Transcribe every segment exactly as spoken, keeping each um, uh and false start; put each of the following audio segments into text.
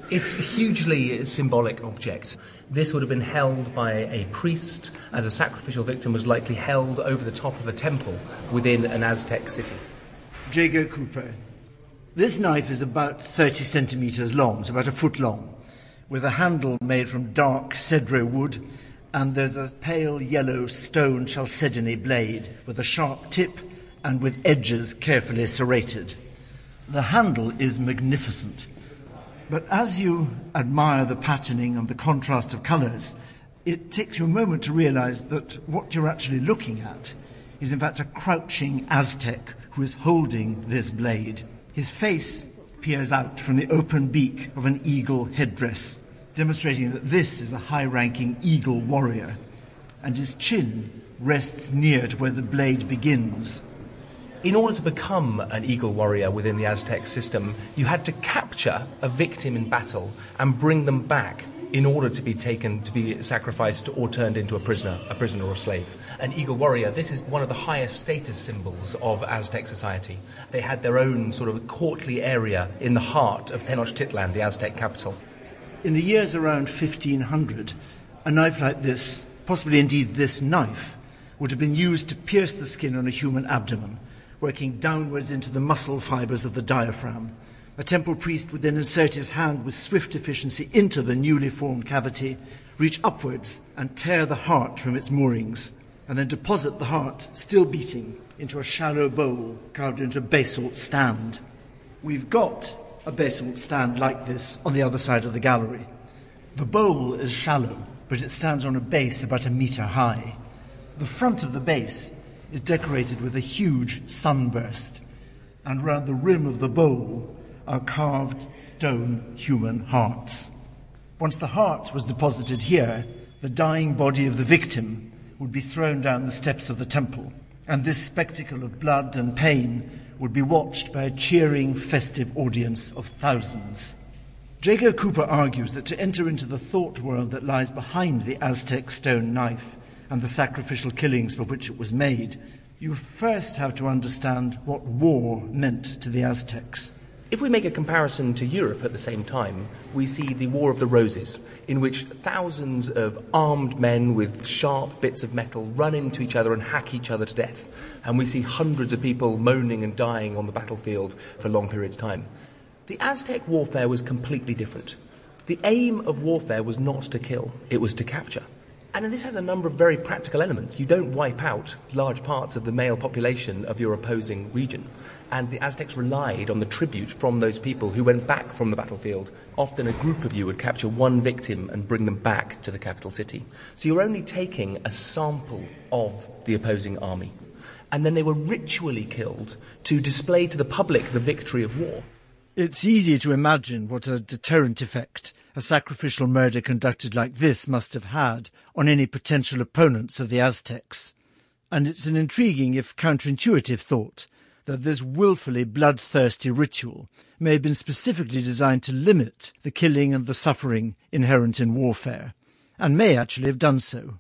It's a hugely symbolic object. This would have been held by a priest as a sacrificial victim was likely held over the top of a temple within an Aztec city. Jago Cooper. This knife is about thirty centimetres long, it's about a foot long, with a handle made from dark cedro wood, and there's a pale yellow stone chalcedony blade with a sharp tip and with edges carefully serrated. The handle is magnificent. But as you admire the patterning and the contrast of colours, it takes you a moment to realise that what you're actually looking at is in fact a crouching Aztec who is holding this blade. His face peers out from the open beak of an eagle headdress, demonstrating that this is a high-ranking eagle warrior, and his chin rests near to where the blade begins. In order to become an eagle warrior within the Aztec system, you had to capture a victim in battle and bring them back in order to be taken, to be sacrificed or turned into a prisoner, a prisoner or a slave. An eagle warrior, this is one of the highest status symbols of Aztec society. They had their own sort of courtly area in the heart of Tenochtitlan, the Aztec capital. In the years around fifteen hundred, a knife like this, possibly indeed this knife, would have been used to pierce the skin on a human abdomen, working downwards into the muscle fibres of the diaphragm. A temple priest would then insert his hand with swift efficiency into the newly formed cavity, reach upwards and tear the heart from its moorings, and then deposit the heart, still beating, into a shallow bowl carved into a basalt stand. We've got a basalt stand like this on the other side of the gallery. The bowl is shallow, but it stands on a base about a metre high. The front of the base is decorated with a huge sunburst, and round the rim of the bowl are carved stone human hearts. Once the heart was deposited here, the dying body of the victim would be thrown down the steps of the temple, and this spectacle of blood and pain would be watched by a cheering, festive audience of thousands. Jago Cooper argues that to enter into the thought world that lies behind the Aztec stone knife and the sacrificial killings for which it was made, you first have to understand what war meant to the Aztecs. If we make a comparison to Europe at the same time, we see the War of the Roses, in which thousands of armed men with sharp bits of metal run into each other and hack each other to death. And we see hundreds of people moaning and dying on the battlefield for long periods of time. The Aztec warfare was completely different. The aim of warfare was not to kill, it was to capture. And this has a number of very practical elements. You don't wipe out large parts of the male population of your opposing region. And the Aztecs relied on the tribute from those people who went back from the battlefield. Often a group of you would capture one victim and bring them back to the capital city. So you're only taking a sample of the opposing army. And then they were ritually killed to display to the public the victory of war. It's easy to imagine what a deterrent effect a sacrificial murder conducted like this must have had on any potential opponents of the Aztecs. And it's an intriguing, if counterintuitive, thought that this willfully bloodthirsty ritual may have been specifically designed to limit the killing and the suffering inherent in warfare, and may actually have done so.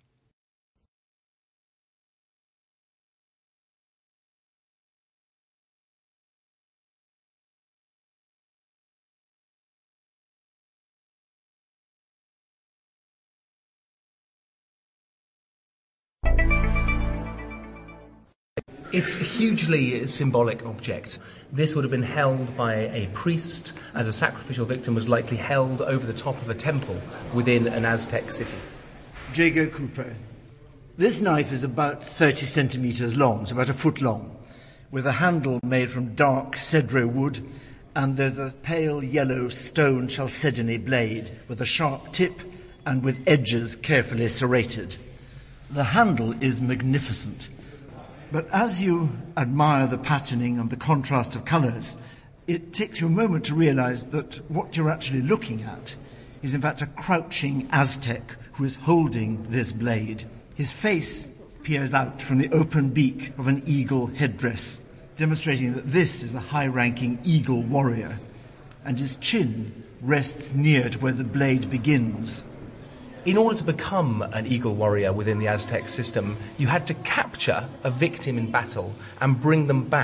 It's a hugely symbolic object. This would have been held by a priest as a sacrificial victim was likely held over the top of a temple within an Aztec city. Jago Cooper. This knife is about thirty centimetres long, it's about a foot long, with a handle made from dark cedro wood, and there's a pale yellow stone chalcedony blade with a sharp tip and with edges carefully serrated. The handle is magnificent. But as you admire the patterning and the contrast of colours, it takes you a moment to realise that what you're actually looking at is in fact a crouching Aztec who is holding this blade. His face peers out from the open beak of an eagle headdress, demonstrating that this is a high-ranking eagle warrior, and his chin rests near to where the blade begins. In order to become an eagle warrior within the Aztec system, you had to capture a victim in battle and bring them back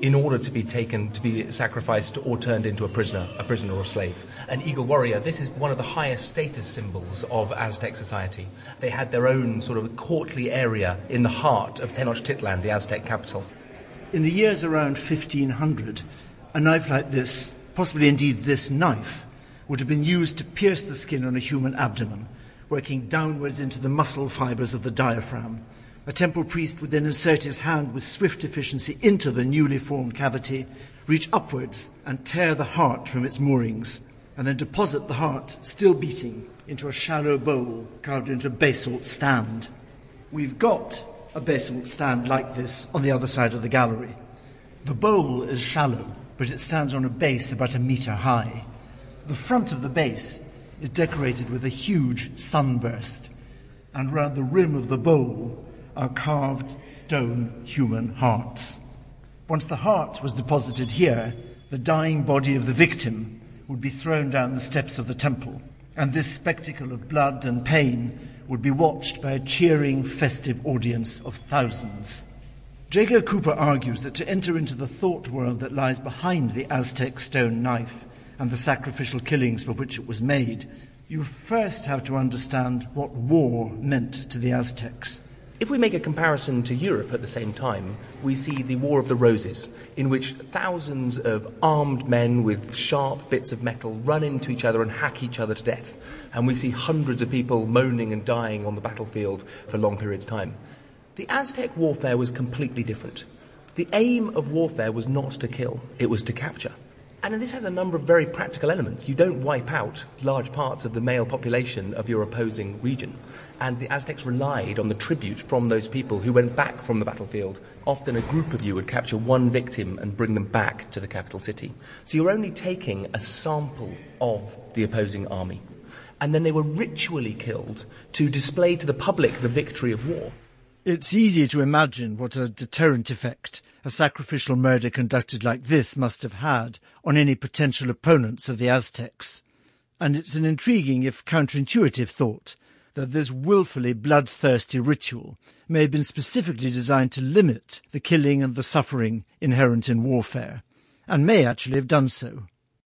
in order to be taken, to be sacrificed or turned into a prisoner, a prisoner or a slave. An eagle warrior, this is one of the highest status symbols of Aztec society. They had their own sort of courtly area in the heart of Tenochtitlan, the Aztec capital. In the years around fifteen hundred, a knife like this, possibly indeed this knife, would have been used to pierce the skin on a human abdomen, working downwards into the muscle fibres of the diaphragm. A temple priest would then insert his hand with swift efficiency into the newly formed cavity, reach upwards and tear the heart from its moorings, and then deposit the heart, still beating, into a shallow bowl carved into a basalt stand. We've got a basalt stand like this on the other side of the gallery. The bowl is shallow, but it stands on a base about a metre high. The front of the base is decorated with a huge sunburst, and round the rim of the bowl are carved stone human hearts. Once the heart was deposited here, the dying body of the victim would be thrown down the steps of the temple, and this spectacle of blood and pain would be watched by a cheering, festive audience of thousands. Jago Cooper argues that to enter into the thought world that lies behind the Aztec stone knife and the sacrificial killings for which it was made, you first have to understand what war meant to the Aztecs. If we make a comparison to Europe at the same time, we see the War of the Roses, in which thousands of armed men with sharp bits of metal run into each other and hack each other to death. And we see hundreds of people moaning and dying on the battlefield for long periods of time. The Aztec warfare was completely different. The aim of warfare was not to kill, it was to capture. And this has a number of very practical elements. You don't wipe out large parts of the male population of your opposing region. And the Aztecs relied on the tribute from those people who went back from the battlefield. Often a group of you would capture one victim and bring them back to the capital city. So you're only taking a sample of the opposing army. And then they were ritually killed to display to the public the victory of war. It's easy to imagine what a deterrent effect a sacrificial murder conducted like this must have had on any potential opponents of the Aztecs. And it's an intriguing, if counterintuitive, thought that this willfully bloodthirsty ritual may have been specifically designed to limit the killing and the suffering inherent in warfare, and may actually have done so.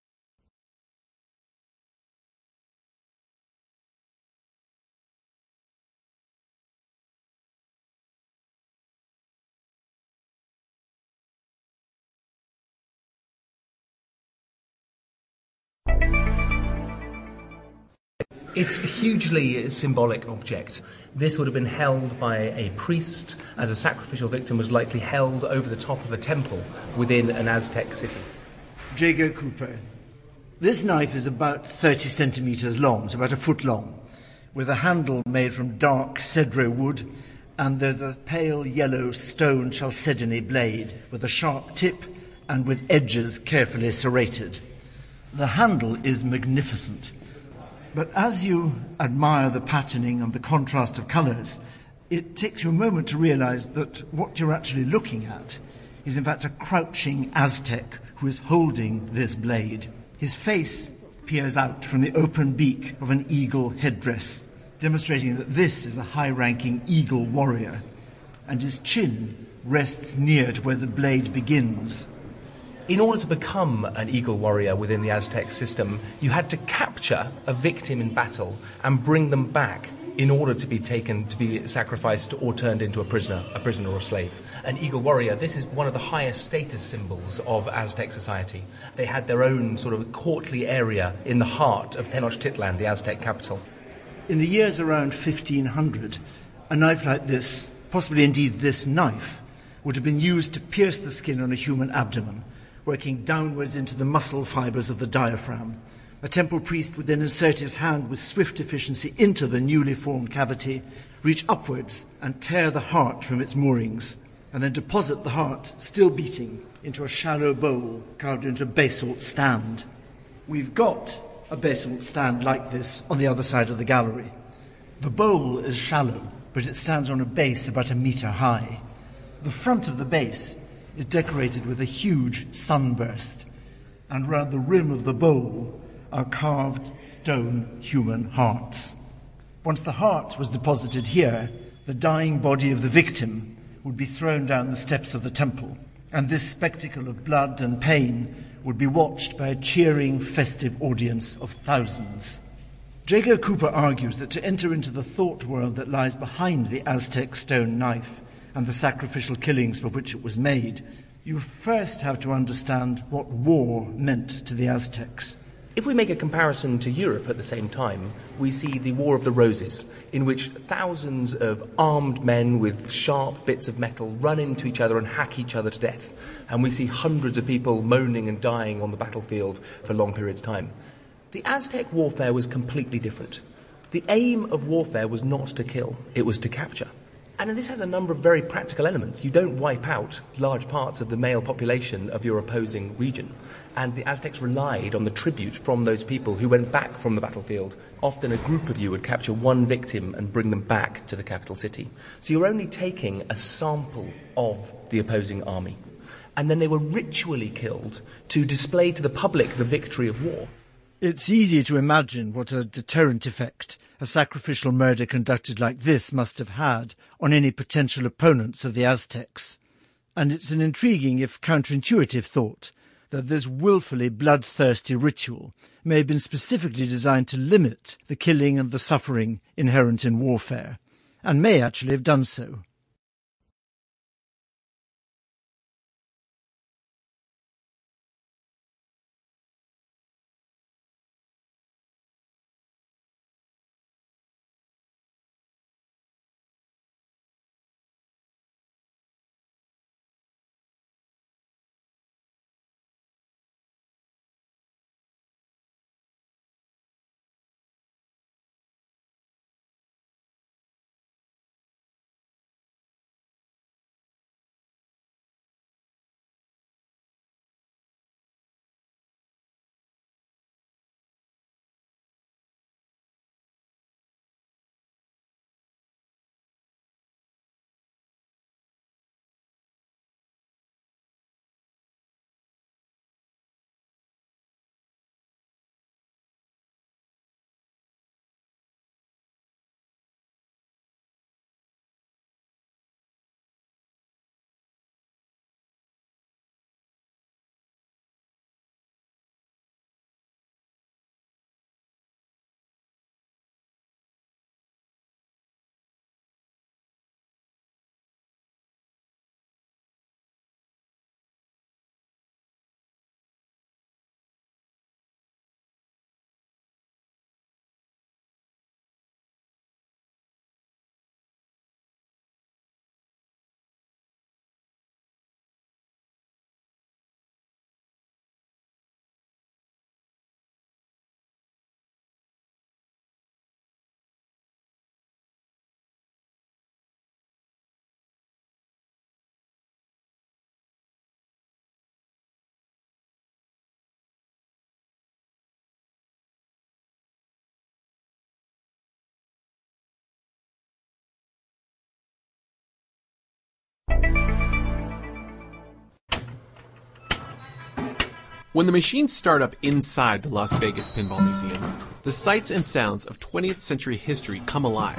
It's a hugely symbolic object. This would have been held by a priest, as a sacrificial victim was likely held over the top of a temple within an Aztec city. Jago Cooper. This knife is about thirty centimetres long, so about a foot long, with a handle made from dark cedro wood, and there's a pale yellow stone chalcedony blade with a sharp tip and with edges carefully serrated. The handle is magnificent. But as you admire the patterning and the contrast of colours, it takes you a moment to realise that what you're actually looking at is in fact a crouching Aztec who is holding this blade. His face peers out from the open beak of an eagle headdress, demonstrating that this is a high-ranking eagle warrior, and his chin rests near to where the blade begins. In order to become an eagle warrior within the Aztec system, you had to capture a victim in battle and bring them back in order to be taken, to be sacrificed or turned into a prisoner, a prisoner or a slave. An eagle warrior, this is one of the highest status symbols of Aztec society. They had their own sort of courtly area in the heart of Tenochtitlan, the Aztec capital. In the years around fifteen hundred, a knife like this, possibly indeed this knife, would have been used to pierce the skin on a human abdomen, working downwards into the muscle fibres of the diaphragm. A temple priest would then insert his hand with swift efficiency into the newly formed cavity, reach upwards and tear the heart from its moorings, and then deposit the heart, still beating, into a shallow bowl carved into a basalt stand. We've got a basalt stand like this on the other side of the gallery. The bowl is shallow, but it stands on a base about a metre high. The front of the base is decorated with a huge sunburst, and round the rim of the bowl are carved stone human hearts. Once the heart was deposited here, the dying body of the victim would be thrown down the steps of the temple, And this spectacle of blood and pain would be watched by a cheering, festive audience of thousands. Jago Cooper argues that to enter into the thought world that lies behind the Aztec stone knife and the sacrificial killings for which it was made, you first have to understand what war meant to the Aztecs. If we make a comparison to Europe at the same time, we see the War of the Roses, in which thousands of armed men with sharp bits of metal run into each other and hack each other to death. And we see hundreds of people moaning and dying on the battlefield for long periods of time. The Aztec warfare was completely different. The aim of warfare was not to kill, it was to capture. And this has a number of very practical elements. You don't wipe out large parts of the male population of your opposing region. And the Aztecs relied on the tribute from those people who went back from the battlefield. Often a group of you would capture one victim and bring them back to the capital city. So you're only taking a sample of the opposing army. And then they were ritually killed to display to the public the victory of war. It's easy to imagine what a deterrent effect a sacrificial murder conducted like this must have had on any potential opponents of the Aztecs. And it's an intriguing, if counterintuitive, thought that this willfully bloodthirsty ritual may have been specifically designed to limit the killing and the suffering inherent in warfare, and may actually have done so. When the machines start up inside the Las Vegas Pinball Museum, the sights and sounds of twentieth century history come alive.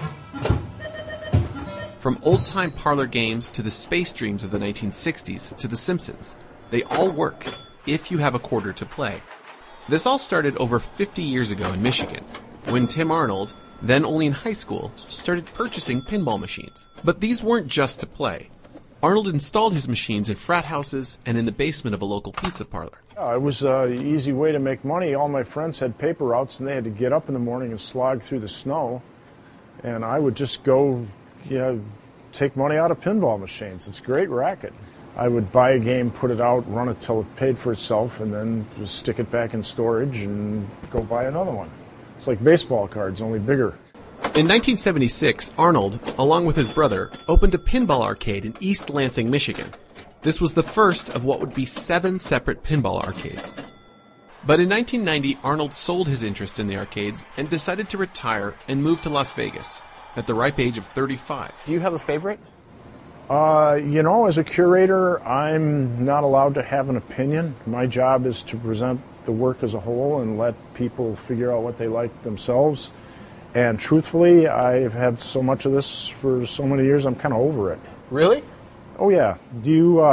From old-time parlor games to the space dreams of the nineteen sixties to The Simpsons, they all work if you have a quarter to play. This all started over fifty years ago in Michigan, when Tim Arnold, then only in high school, started purchasing pinball machines. But these weren't just to play. Arnold installed his machines in frat houses and in the basement of a local pizza parlor. Uh, it was an easy way to make money. All my friends had paper routes, and they had to get up in the morning and slog through the snow. And I would just go, yeah, take money out of pinball machines. It's a great racket. I would buy a game, put it out, run it till it paid for itself, and then just stick it back in storage and go buy another one. It's like baseball cards, only bigger. In nineteen seventy-six, Arnold, along with his brother, opened a pinball arcade in East Lansing, Michigan. This was the first of what would be seven separate pinball arcades. But in nineteen ninety, Arnold sold his interest in the arcades and decided to retire and move to Las Vegas at the ripe age of thirty-five. Do you have a favorite? Uh, you know, as a curator, I'm not allowed to have an opinion. My job is to present the work as a whole and let people figure out what they like themselves. And truthfully, I've had so much of this for so many years, I'm kind of over it. Really? Oh, yeah. Do you uh,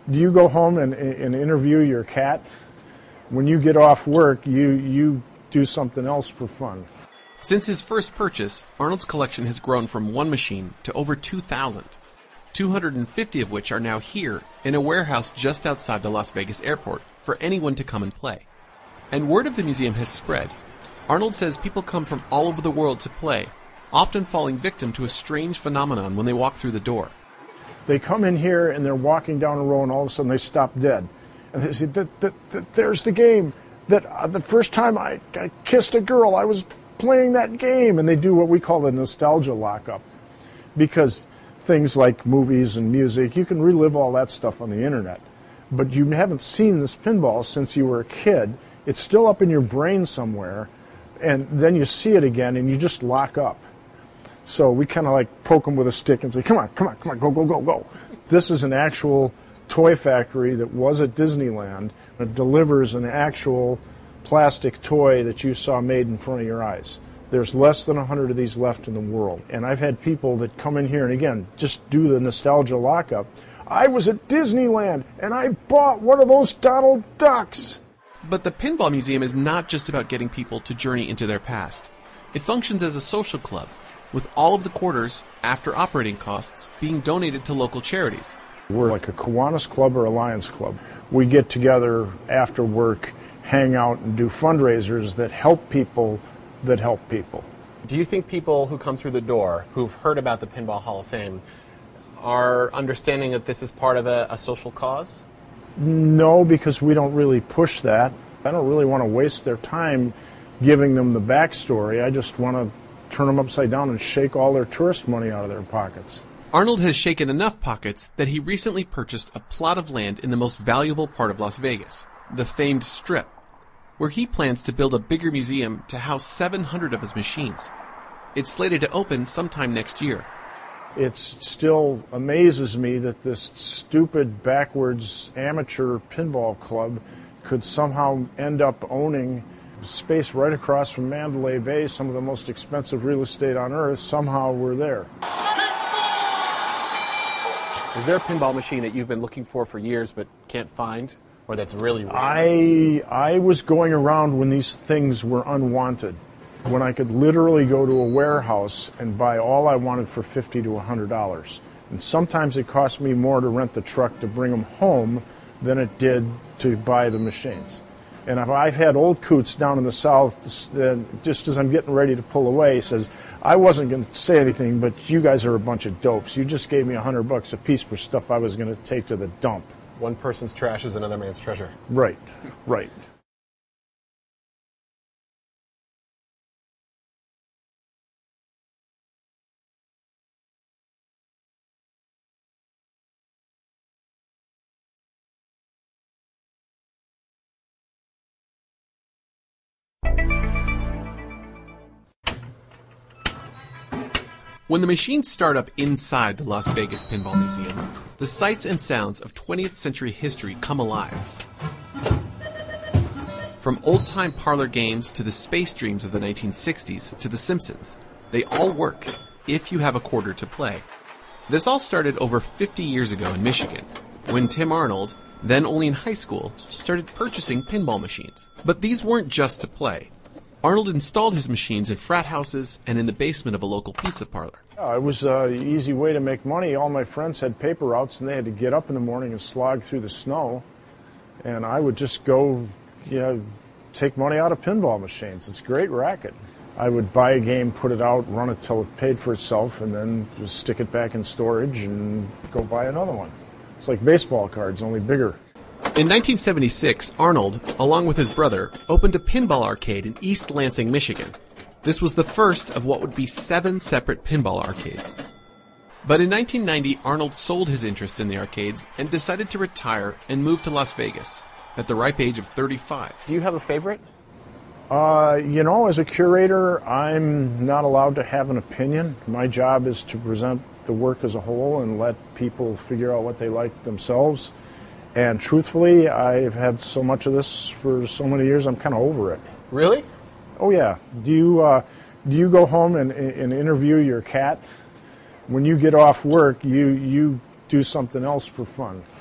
Do you go home and, and interview your cat? When you get off work, you, you do something else for fun. Since his first purchase, Arnold's collection has grown from one machine to over two thousand, two hundred fifty of which are now here in a warehouse just outside the Las Vegas airport for anyone to come and play. And word of the museum has spread. Arnold says people come from all over the world to play, often falling victim to a strange phenomenon when they walk through the door. They come in here and they're walking down a row and all of a sudden they stop dead. And they say, that, that, that, there's the game. That uh, the first time I, I kissed a girl, I was playing that game. And they do what we call the nostalgia lockup. Because things like movies and music, you can relive all that stuff on the internet. But you haven't seen this pinball since you were a kid. It's still up in your brain somewhere. And then you see it again and you just lock up. So we kind of like poke them with a stick and say, come on, come on, come on, go, go, go, go. This is an actual toy factory that was at Disneyland. It delivers an actual plastic toy that you saw made in front of your eyes. There's less than one hundred of these left in the world. And I've had people that come in here and, again, just do the nostalgia lockup. I was at Disneyland and I bought one of those Donald Ducks. But the Pinball Museum is not just about getting people to journey into their past. It functions as a social club, with all of the quarters, after operating costs, being donated to local charities. We're like a Kiwanis Club or a Lions Club. We get together after work, hang out, and do fundraisers that help people that help people. Do you think people who come through the door, who've heard about the Pinball Hall of Fame, are understanding that this is part of a, a social cause? No, because we don't really push that. I don't really want to waste their time giving them the backstory. I just want to turn them upside down and shake all their tourist money out of their pockets. Arnold has shaken enough pockets that he recently purchased a plot of land in the most valuable part of Las Vegas, the famed Strip, where he plans to build a bigger museum to house seven hundred of his machines. It's slated to open sometime next year. It still amazes me that this stupid, backwards amateur pinball club could somehow end up owning space right across from Mandalay Bay, some of the most expensive real estate on earth. Somehow we're there. Is there a pinball machine that you've been looking for for years but can't find, or that's really rare? I I was going around when these things were unwanted, when I could literally go to a warehouse and buy all I wanted for fifty to one hundred dollars. And sometimes it cost me more to rent the truck to bring them home than it did to buy the machines. And if I've had old coots down in the south, uh, just as I'm getting ready to pull away, says, I wasn't going to say anything, but you guys are a bunch of dopes. You just gave me a hundred bucks a piece for stuff I was going to take to the dump. One person's trash is another man's treasure. Right, right. When the machines start up inside the Las Vegas Pinball Museum, the sights and sounds of twentieth century history come alive. From old-time parlor games to the space dreams of the nineteen sixties to The Simpsons, they all work if you have a quarter to play. This all started over fifty years ago in Michigan, when Tim Arnold, then only in high school, started purchasing pinball machines. But these weren't just to play. Arnold installed his machines in frat houses and in the basement of a local pizza parlor. Uh, it was an easy way to make money. All my friends had paper routes, and they had to get up in the morning and slog through the snow. And I would just go, yeah, take money out of pinball machines. It's a great racket. I would buy a game, put it out, run it till it paid for itself, and then just stick it back in storage and go buy another one. It's like baseball cards, only bigger. In nineteen seventy-six, Arnold, along with his brother, opened a pinball arcade in East Lansing, Michigan. This was the first of what would be seven separate pinball arcades. But in nineteen ninety, Arnold sold his interest in the arcades and decided to retire and move to Las Vegas at the ripe age of thirty-five. Do you have a favorite? Uh, you know, as a curator, I'm not allowed to have an opinion. My job is to present the work as a whole and let people figure out what they like themselves. And truthfully, I've had so much of this for so many years, I'm kind of over it. Really? Oh, yeah. Do you uh, do you go home and, and interview your cat? When you get off work, you, you do something else for fun.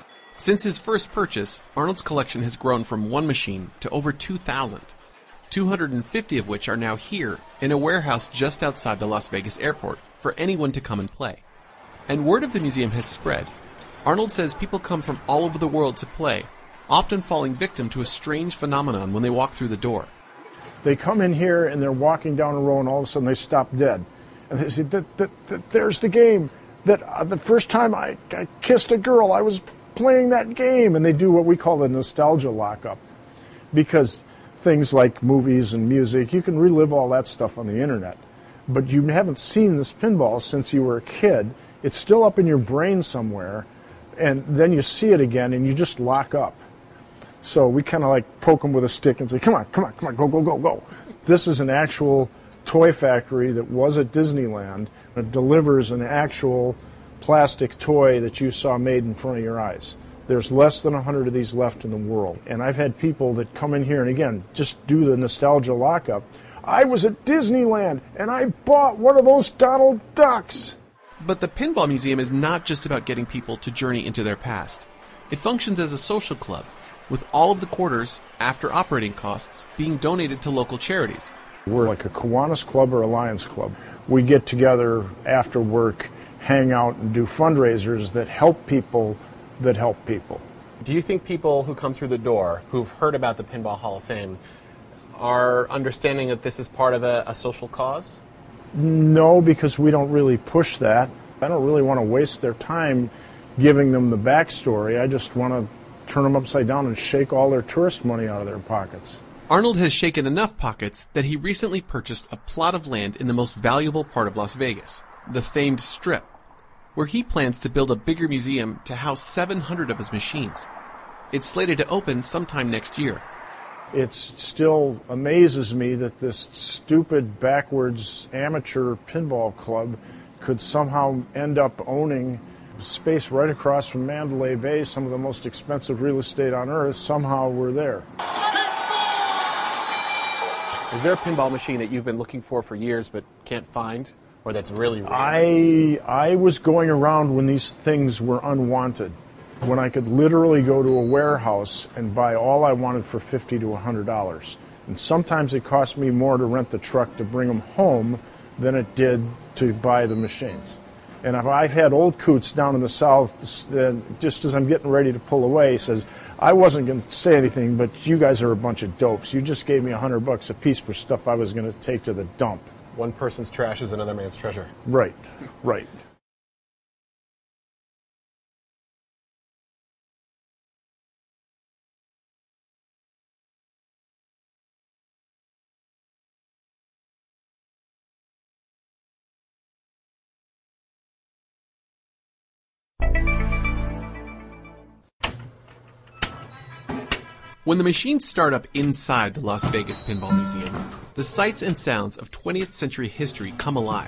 Since his first purchase, Arnold's collection has grown from one machine to over two thousand, two hundred fifty of which are now here in a warehouse just outside the Las Vegas airport for anyone to come and play. And word of the museum has spread. Arnold says people come from all over the world to play, often falling victim to a strange phenomenon when they walk through the door. They come in here and they're walking down a row and all of a sudden they stop dead. And they say, that, that, that, there's the game. That uh, the first time I, I kissed a girl, I was playing that game. And they do what we call the nostalgia lockup. Because things like movies and music, you can relive all that stuff on the internet. But you haven't seen this pinball since you were a kid. It's still up in your brain somewhere. And then you see it again and you just lock up. So we kind of like poke them with a stick and say, come on, come on, come on, go, go, go, go. This is an actual toy factory that was at Disneyland. It delivers an actual plastic toy that you saw made in front of your eyes. There's less than one hundred of these left in the world. And I've had people that come in here and, again, just do the nostalgia lockup. I was at Disneyland and I bought one of those Donald Ducks. But the Pinball Museum is not just about getting people to journey into their past. It functions as a social club, with all of the quarters, after operating costs, being donated to local charities. We're like a Kiwanis Club or a Lions Club. We get together after work, hang out, and do fundraisers that help people that help people. Do you think people who come through the door, who've heard about the Pinball Hall of Fame, are understanding that this is part of a, a social cause? No, because we don't really push that. I don't really want to waste their time giving them the backstory. I just want to turn them upside down and shake all their tourist money out of their pockets. Arnold has shaken enough pockets that he recently purchased a plot of land in the most valuable part of Las Vegas, the famed Strip, where he plans to build a bigger museum to house seven hundred of his machines. It's slated to open sometime next year. It still amazes me that this stupid, backwards amateur pinball club could somehow end up owning space right across from Mandalay Bay, some of the most expensive real estate on earth. Somehow we're there. Is there a pinball machine that you've been looking for for years but can't find, or that's really rare? I, I was going around when these things were unwanted, when I could literally go to a warehouse and buy all I wanted for fifty to one hundred dollars. And sometimes it cost me more to rent the truck to bring them home than it did to buy the machines. And if I've had old coots down in the south, uh, just as I'm getting ready to pull away, says, I wasn't going to say anything, but you guys are a bunch of dopes. You just gave me a hundred bucks a piece for stuff I was going to take to the dump. One person's trash is another man's treasure. Right, right. When the machines start up inside the Las Vegas Pinball Museum, the sights and sounds of twentieth century history come alive.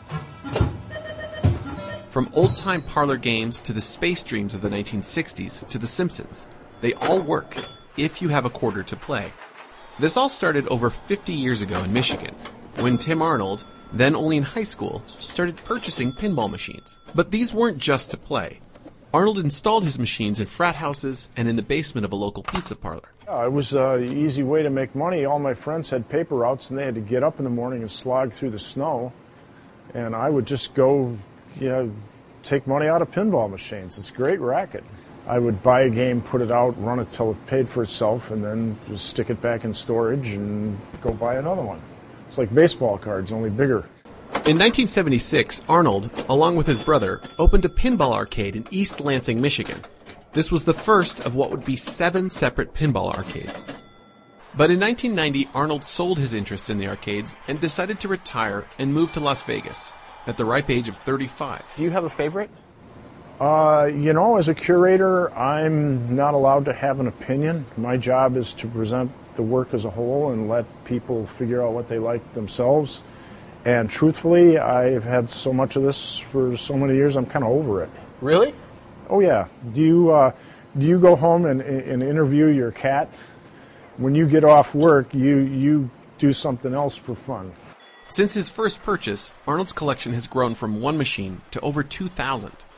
From old-time parlor games to the space dreams of the nineteen sixties to The Simpsons, they all work if you have a quarter to play. This all started over fifty years ago in Michigan, when Tim Arnold, then only in high school, started purchasing pinball machines. But these weren't just to play. Arnold installed his machines in frat houses and in the basement of a local pizza parlor. Uh, it was an easy way to make money. All my friends had paper routes, and they had to get up in the morning and slog through the snow. And I would just go, you know, take money out of pinball machines. It's a great racket. I would buy a game, put it out, run it till it paid for itself, and then just stick it back in storage and go buy another one. It's like baseball cards, only bigger. In nineteen seventy-six, Arnold, along with his brother, opened a pinball arcade in East Lansing, Michigan. This was the first of what would be seven separate pinball arcades. But in nineteen ninety, Arnold sold his interest in the arcades and decided to retire and move to Las Vegas at the ripe age of thirty-five. Do you have a favorite? Uh, you know, as a curator, I'm not allowed to have an opinion. My job is to present the work as a whole and let people figure out what they like themselves. And truthfully, I've had so much of this for so many years, I'm kind of over it. Really? Oh, yeah. Do you, uh, do you go home and, and interview your cat? When you get off work, you, you do something else for fun. Since his first purchase, Arnold's collection has grown from one machine to over two thousand,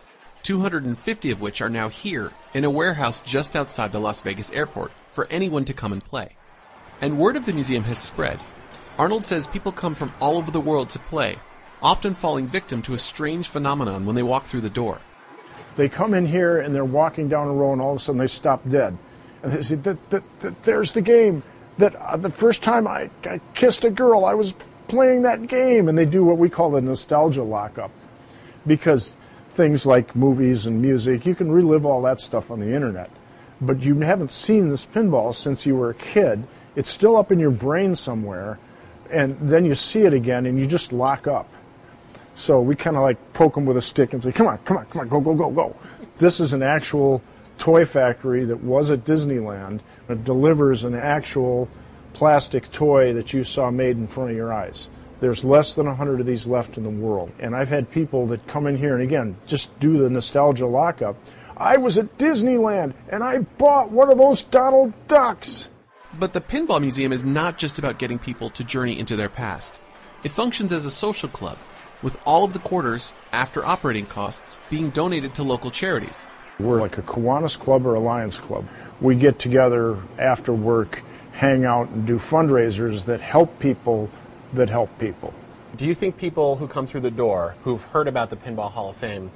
two hundred fifty of which are now here in a warehouse just outside the Las Vegas airport for anyone to come and play. And word of the museum has spread. Arnold says people come from all over the world to play, often falling victim to a strange phenomenon when they walk through the door. They come in here and they're walking down a row and all of a sudden they stop dead. And they say, that, that, that, there's the game. That uh, the first time I, I kissed a girl, I was playing that game. And they do what we call the nostalgia lockup. Because things like movies and music, you can relive all that stuff on the internet. But you haven't seen this pinball since you were a kid. It's still up in your brain somewhere. And then you see it again and you just lock up. So we kind of like poke them with a stick and say, come on, come on, come on, go, go, go, go. This is an actual toy factory that was at Disneyland. It delivers an actual plastic toy that you saw made in front of your eyes. There's less than one hundred of these left in the world. And I've had people that come in here and, again, just do the nostalgia lockup. I was at Disneyland and I bought one of those Donald Ducks. But the Pinball Museum is not just about getting people to journey into their past. It functions as a social club, with all of the quarters, after operating costs, being donated to local charities. We're like a Kiwanis Club or a Lions Club. We get together after work, hang out, and do fundraisers that help people that help people. Do you think people who come through the door, who've heard about the Pinball Hall of Fame,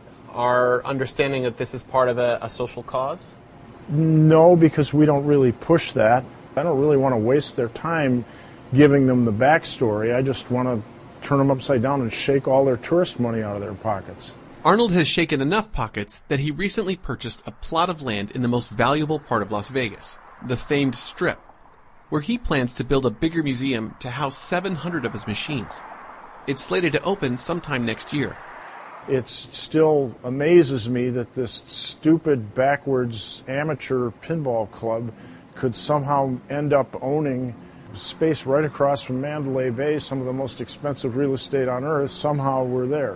are understanding that this is part of a, a social cause? No, because we don't really push that. I don't really want to waste their time giving them the backstory. I just want to turn them upside down and shake all their tourist money out of their pockets. Arnold has shaken enough pockets that he recently purchased a plot of land in the most valuable part of Las Vegas, the famed Strip, where he plans to build a bigger museum to house seven hundred of his machines. It's slated to open sometime next year. It still amazes me that this stupid, backwards amateur pinball club could somehow end up owning space right across from Mandalay Bay, some of the most expensive real estate on earth. Somehow we're there.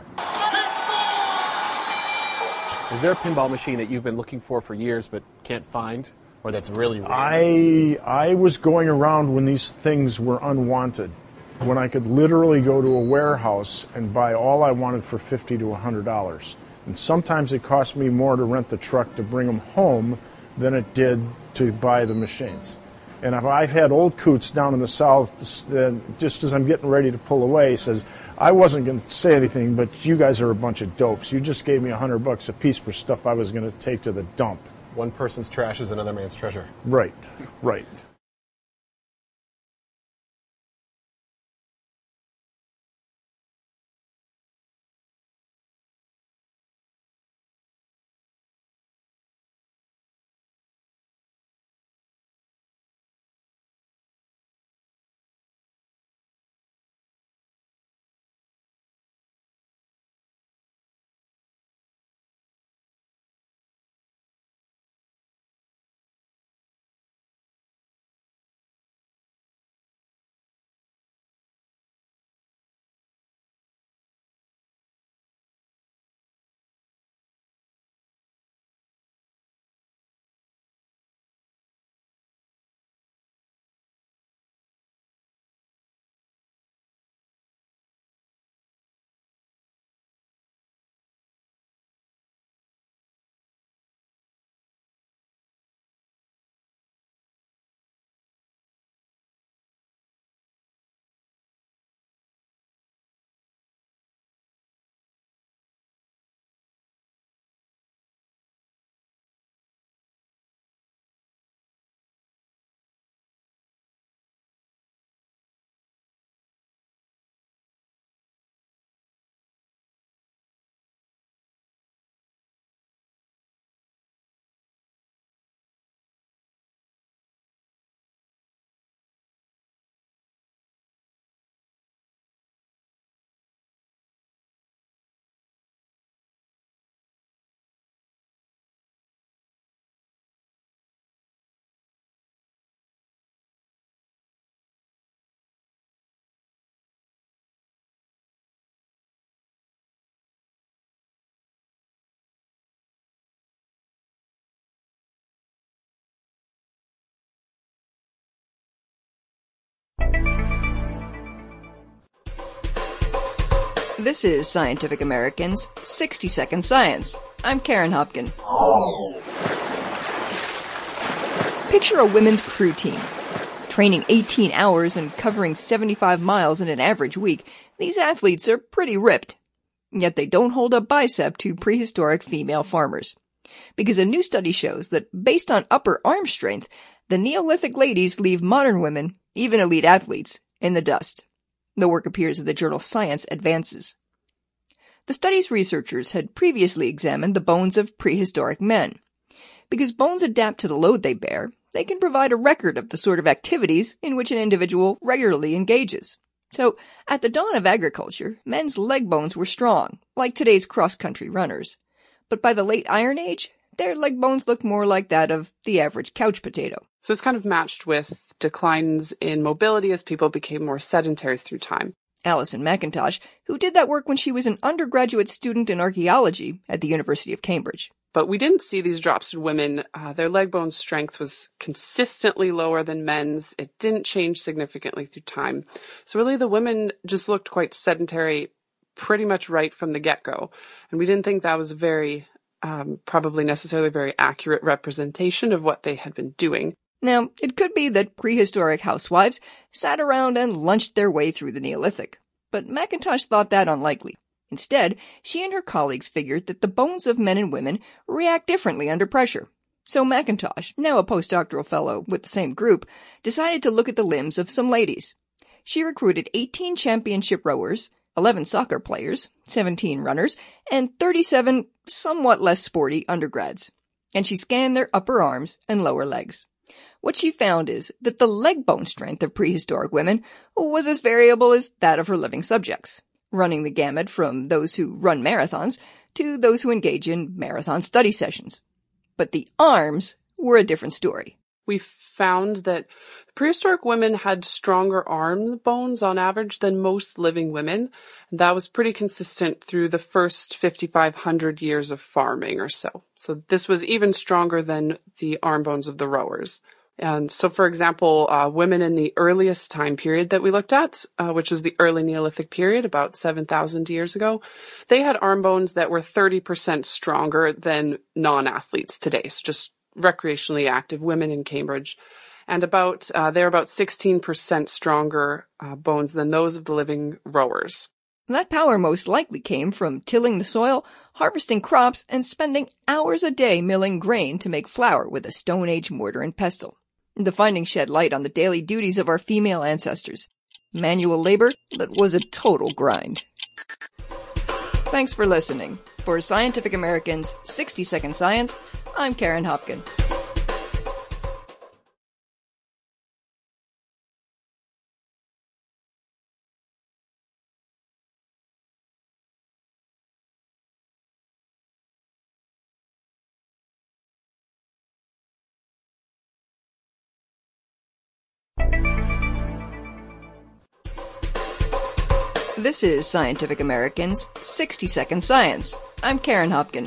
Is there a pinball machine that you've been looking for for years but can't find, or that's really rare? I I was going around when these things were unwanted, when I could literally go to a warehouse and buy all I wanted for fifty to one hundred dollars. And sometimes it cost me more to rent the truck to bring them home than it did to buy the machines. And I've had old Coots down in the south, uh, just as I'm getting ready to pull away, he says, I wasn't going to say anything, but you guys are a bunch of dopes. You just gave me a hundred bucks a piece for stuff I was going to take to the dump. One person's trash is another man's treasure. Right, right. This is Scientific American's sixty second Science. I'm Karen Hopkin. Picture a women's crew team. Training eighteen hours and covering seventy-five miles in an average week, these athletes are pretty ripped. Yet they don't hold a bicep to prehistoric female farmers. Because a new study shows that based on upper arm strength, the Neolithic ladies leave modern women, even elite athletes, in the dust. The work appears in the journal Science Advances. The study's researchers had previously examined the bones of prehistoric men. Because bones adapt to the load they bear, they can provide a record of the sort of activities in which an individual regularly engages. So, at the dawn of agriculture, men's leg bones were strong, like today's cross-country runners. But by the late Iron Age, their leg bones looked more like that of the average couch potato. So it's kind of matched with declines in mobility as people became more sedentary through time. Alison McIntosh, who did that work when she was an undergraduate student in archaeology at the University of Cambridge. But we didn't see these drops in women. Uh, their leg bone strength was consistently lower than men's. It didn't change significantly through time. So really the women just looked quite sedentary pretty much right from the get-go. And we didn't think that was a very, um, probably necessarily very accurate representation of what they had been doing. Now, it could be that prehistoric housewives sat around and lunched their way through the Neolithic, but McIntosh thought that unlikely. Instead, she and her colleagues figured that the bones of men and women react differently under pressure. So McIntosh, now a postdoctoral fellow with the same group, decided to look at the limbs of some ladies. She recruited eighteen championship rowers, eleven soccer players, seventeen runners, and thirty-seven somewhat less sporty undergrads. And she scanned their upper arms and lower legs. What she found is that the leg bone strength of prehistoric women was as variable as that of her living subjects, running the gamut from those who run marathons to those who engage in marathon study sessions. But the arms were a different story. We found that prehistoric women had stronger arm bones on average than most living women. And that was pretty consistent through the first fifty-five hundred years of farming or so. So this was even stronger than the arm bones of the rowers. And so, for example, uh, women in the earliest time period that we looked at, uh, which was the early Neolithic period, about seven thousand years ago, they had arm bones that were thirty percent stronger than non-athletes today. So just recreationally active women in Cambridge. And about, uh, they're about sixteen percent stronger uh, bones than those of the living rowers. That power most likely came from tilling the soil, harvesting crops, and spending hours a day milling grain to make flour with a Stone Age mortar and pestle. The findings shed light on the daily duties of our female ancestors. Manual labor that was a total grind. Thanks for listening. For Scientific American's sixty second Science, I'm Karen Hopkin. This is Scientific American's sixty second Science. I'm Karen Hopkin.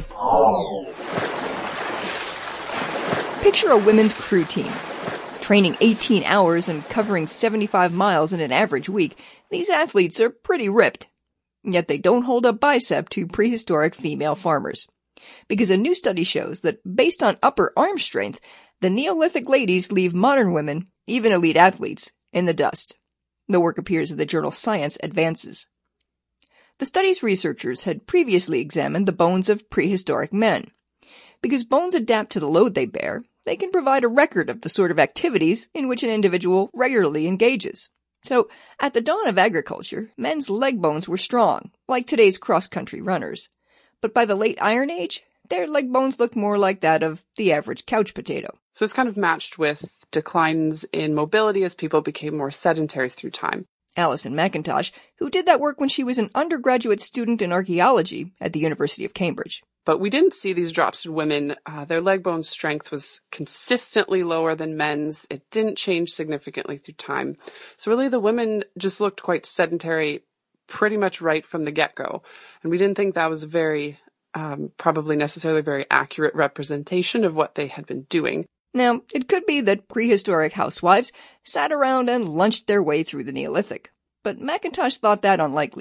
Picture a women's crew team. Training eighteen hours and covering seventy-five miles in an average week, these athletes are pretty ripped. Yet they don't hold a bicep to prehistoric female farmers. Because a new study shows that based on upper arm strength, the Neolithic ladies leave modern women, even elite athletes, in the dust. The work appears in the journal Science Advances. The study's researchers had previously examined the bones of prehistoric men. Because bones adapt to the load they bear, they can provide a record of the sort of activities in which an individual regularly engages. So, at the dawn of agriculture, men's leg bones were strong, like today's cross-country runners. But by the late Iron Age, their leg bones looked more like that of the average couch potato. So it's kind of matched with declines in mobility as people became more sedentary through time. Alison McIntosh, who did that work when she was an undergraduate student in archaeology at the University of Cambridge. But we didn't see these drops in women. Uh, their leg bone strength was consistently lower than men's. It didn't change significantly through time. So really the women just looked quite sedentary pretty much right from the get-go. And we didn't think that was a very, um, probably necessarily very accurate representation of what they had been doing. Now, it could be that prehistoric housewives sat around and lunched their way through the Neolithic, but McIntosh thought that unlikely.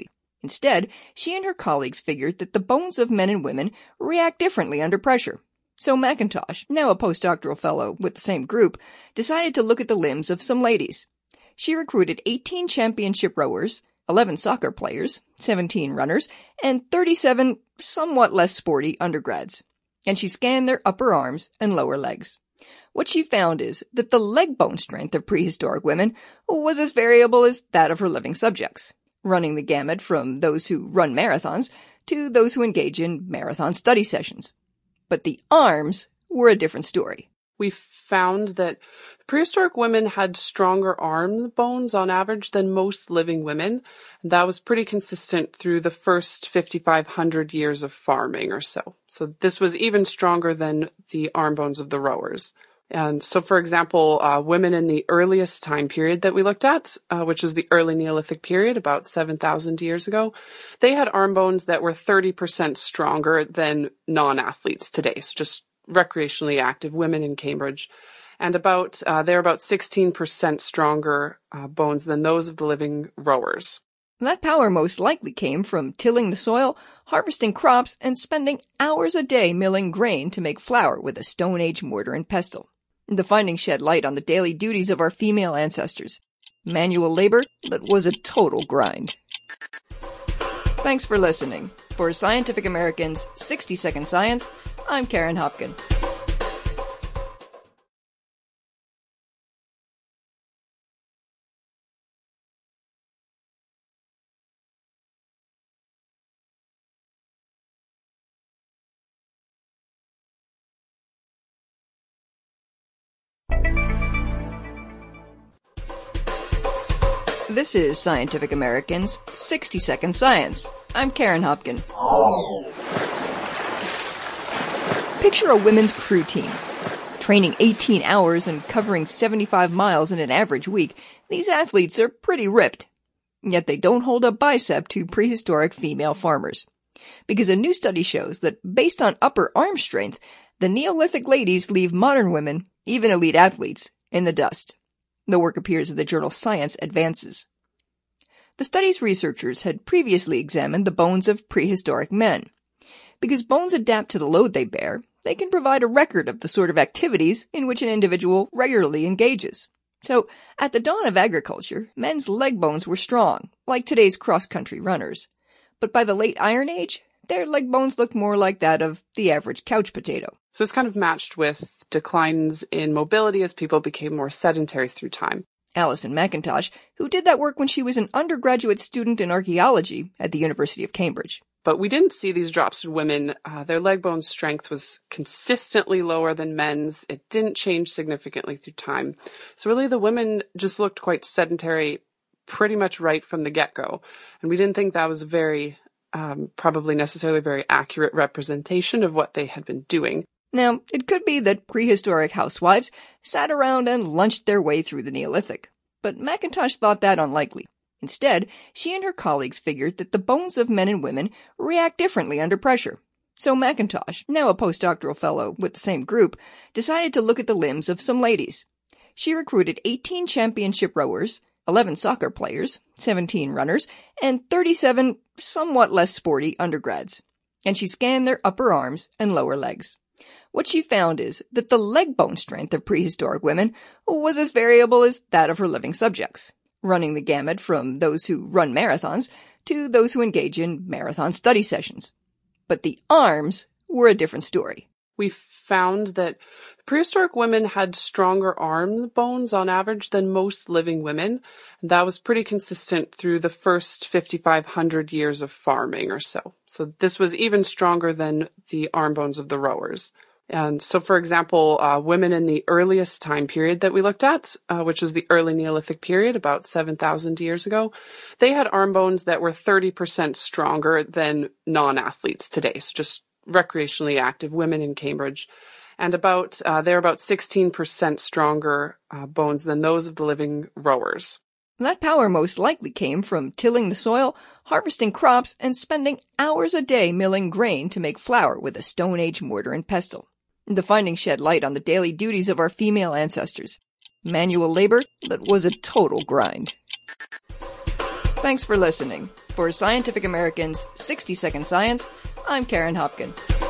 Instead, she and her colleagues figured that the bones of men and women react differently under pressure. So McIntosh, now a postdoctoral fellow with the same group, decided to look at the limbs of some ladies. She recruited eighteen championship rowers, eleven soccer players, seventeen runners, and thirty-seven somewhat less sporty undergrads. And she scanned their upper arms and lower legs. What she found is that the leg bone strength of prehistoric women was as variable as that of her living subjects, running the gamut from those who run marathons to those who engage in marathon study sessions. But the arms were a different story. We found that prehistoric women had stronger arm bones on average than most living women. That was pretty consistent through the first fifty-five hundred years of farming or so. So this was even stronger than the arm bones of the rowers. And so, for example, uh, women in the earliest time period that we looked at, uh, which was the early Neolithic period, about seven thousand years ago, they had arm bones that were thirty percent stronger than non-athletes today, so just recreationally active women in Cambridge. And about uh, they're about sixteen percent stronger uh, bones than those of the living rowers. That power most likely came from tilling the soil, harvesting crops, and spending hours a day milling grain to make flour with a Stone Age mortar and pestle. The findings shed light on the daily duties of our female ancestors. Manual labor that was a total grind. Thanks for listening. For Scientific American's sixty second Science, I'm Karen Hopkin. This is Scientific American's sixty second Science. I'm Karen Hopkin. Picture a women's crew team. Training eighteen hours and covering seventy-five miles in an average week, these athletes are pretty ripped. Yet they don't hold a bicep to prehistoric female farmers. Because a new study shows that based on upper arm strength, the Neolithic ladies leave modern women, even elite athletes, in the dust. The work appears in the journal Science Advances. The study's researchers had previously examined the bones of prehistoric men. Because bones adapt to the load they bear, they can provide a record of the sort of activities in which an individual regularly engages. So, at the dawn of agriculture, men's leg bones were strong, like today's cross-country runners. But by the late Iron Age, their leg bones looked more like that of the average couch potato. So it's kind of matched with declines in mobility as people became more sedentary through time. Alison McIntosh, who did that work when she was an undergraduate student in archaeology at the University of Cambridge. But we didn't see these drops in women. Uh, their leg bone strength was consistently lower than men's. It didn't change significantly through time. So really the women just looked quite sedentary pretty much right from the get-go. And we didn't think that was a very, um, probably necessarily very accurate representation of what they had been doing. Now, it could be that prehistoric housewives sat around and lunched their way through the Neolithic, but McIntosh thought that unlikely. Instead, she and her colleagues figured that the bones of men and women react differently under pressure. So McIntosh, now a postdoctoral fellow with the same group, decided to look at the limbs of some ladies. She recruited eighteen championship rowers, eleven soccer players, seventeen runners, and thirty-seven somewhat less sporty undergrads. And she scanned their upper arms and lower legs. What she found is that the leg bone strength of prehistoric women was as variable as that of her living subjects, running the gamut from those who run marathons to those who engage in marathon study sessions. But the arms were a different story. We found that prehistoric women had stronger arm bones on average than most living women. That was pretty consistent through the first fifty-five hundred years of farming or so. So this was even stronger than the arm bones of the rowers. And so, for example, uh, women in the earliest time period that we looked at, uh, which was the early Neolithic period, about seven thousand years ago, they had arm bones that were thirty percent stronger than non-athletes today, so just recreationally active women in Cambridge. And about uh, they're about sixteen percent stronger uh, bones than those of the living rowers. That power most likely came from tilling the soil, harvesting crops, and spending hours a day milling grain to make flour with a Stone Age mortar and pestle. The findings shed light on the daily duties of our female ancestors. Manual labor that was a total grind. Thanks for listening. For Scientific American's sixty second Science, I'm Karen Hopkin.